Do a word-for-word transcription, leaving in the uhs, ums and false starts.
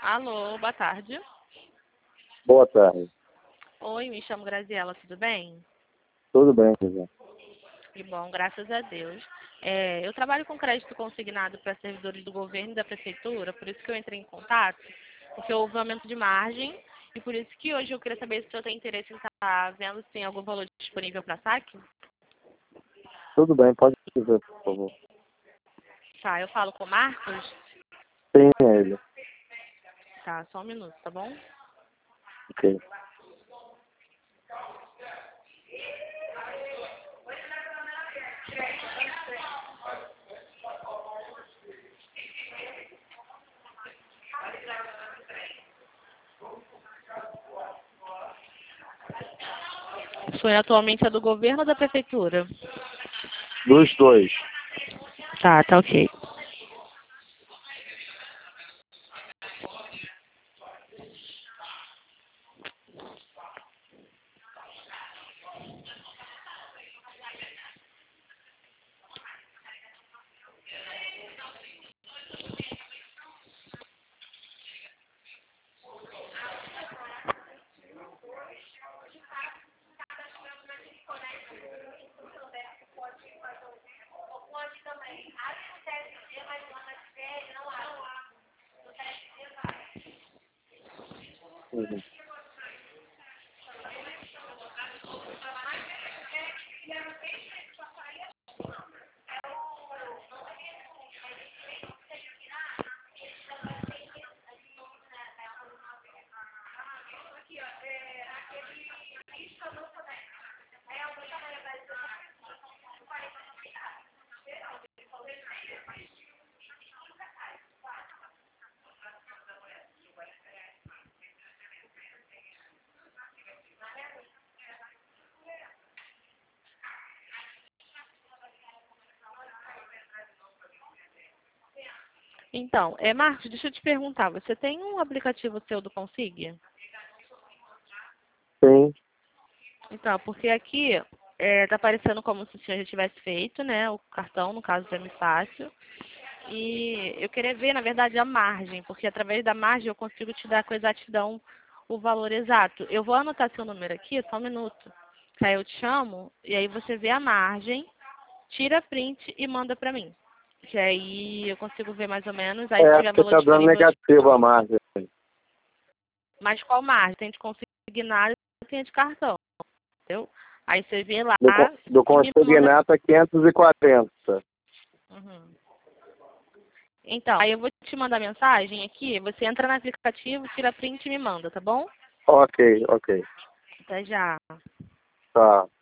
Alô, boa tarde. Boa tarde. Oi, me chamo Graziela, tudo bem? Tudo bem, José? Que bom, graças a Deus. É, eu trabalho com crédito consignado para servidores do governo e da prefeitura, por isso que eu entrei em contato, porque houve um aumento de margem e por isso que hoje eu queria saber se o senhor tem interesse em estar vendo se tem algum valor disponível para saque. Tudo bem, pode dizer, por favor. Tá, eu falo com o Marcos? Sim, é ele. Tá, só um minuto, tá bom? Ok. O senhor atualmente é do governo ou da prefeitura? Dos dois. Tá, tá ok. Uhum. Então, é, Marcos, deixa eu te perguntar, você tem um aplicativo seu do Consig? Sim. Então, porque aqui é, tá aparecendo como se o senhor já tivesse feito, né, o cartão, no caso do M Fácil. E eu queria ver, na verdade, a margem, porque através da margem eu consigo te dar com exatidão o valor exato. Eu vou anotar seu número aqui, só um minuto. Aí eu te chamo e aí você vê a margem, tira print e manda pra mim. Que aí eu consigo ver mais ou menos, aí se É, tiver porque valor tá dando disponível. negativo a margem. Mas qual margem? Tem de consignado e tem de cartão, entendeu? Aí você vê lá Do, con- do e me manda. consignato é quinhentos e quarenta. Uhum. Então, aí eu vou te mandar mensagem aqui, você entra no aplicativo, tira print e me manda, tá bom? Ok, ok. Até já. Tá.